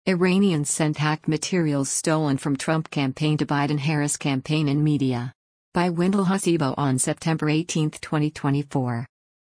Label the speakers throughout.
Speaker 1: Iranians sent hacked materials stolen from Trump campaign to Biden-Harris campaign in media. By Wendell Hasibo on September 18, 2024.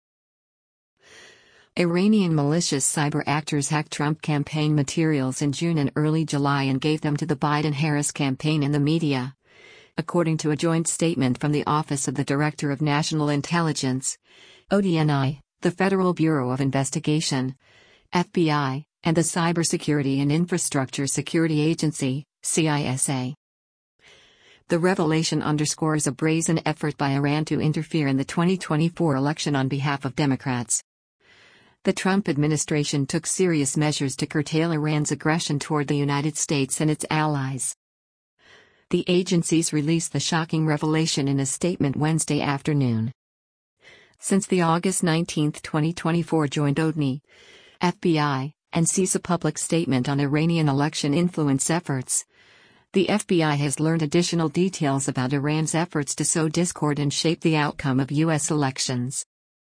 Speaker 1: Iranian malicious cyber actors hacked Trump campaign materials in June and early July and gave them to the Biden-Harris campaign in the media. According to a joint statement from the Office of the Director of National Intelligence, ODNI, the Federal Bureau of Investigation, FBI, and the Cybersecurity and Infrastructure Security Agency, CISA. The revelation underscores a brazen effort by Iran to interfere in the 2024 election on behalf of Democrats. The Trump administration took serious measures to curtail Iran's aggression toward the United States and its allies. The agencies released the shocking revelation in a statement Wednesday afternoon. Since the August 19, 2024 joint ODNI, FBI, and CISA public statement on Iranian election influence efforts, the FBI has learned additional details about Iran's efforts to sow discord and shape the outcome of U.S. elections.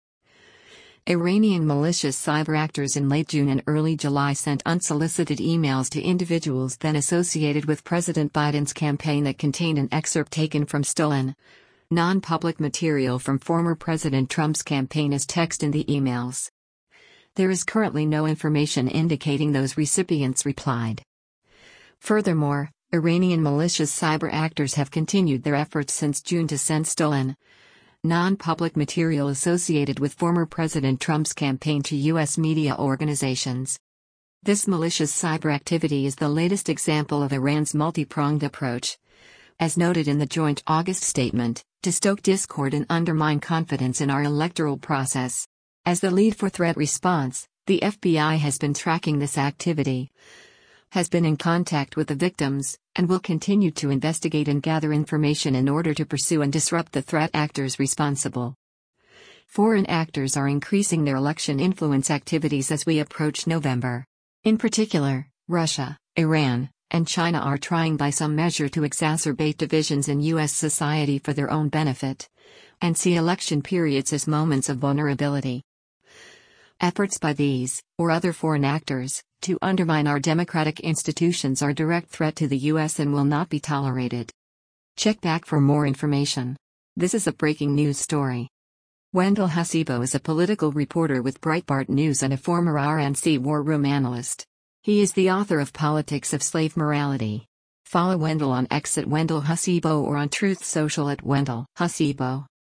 Speaker 1: Iranian malicious cyber actors in late June and early July sent unsolicited emails to individuals then associated with President Biden's campaign that contained an excerpt taken from stolen, non-public material from former President Trump's campaign as text in the emails. There is currently no information indicating those recipients replied. Furthermore, Iranian malicious cyber actors have continued their efforts since June to send stolen, non-public material associated with former President Trump's campaign to U.S. media organizations. This malicious cyber activity is the latest example of Iran's multi-pronged approach, as noted in the joint August statement, to stoke discord and undermine confidence in our electoral process. As the lead for threat response, the FBI has been tracking this activity, has been in contact with the victims, and will continue to investigate and gather information in order to pursue and disrupt the threat actors responsible. Foreign actors are increasing their election influence activities as we approach November. In particular, Russia, Iran, and China are trying by some measure to exacerbate divisions in U.S. society for their own benefit, and see election periods as moments of vulnerability. Efforts by these, or other foreign actors, to undermine our democratic institutions are a direct threat to the U.S. and will not be tolerated. Check back for more information. This is a breaking news story. Wendell Hasibo is a political reporter with Breitbart News and a former RNC war room analyst. He is the author of Politics of Slave Morality. Follow Wendell on X at Wendell Hasibo or on Truth Social at Wendell Hasibo.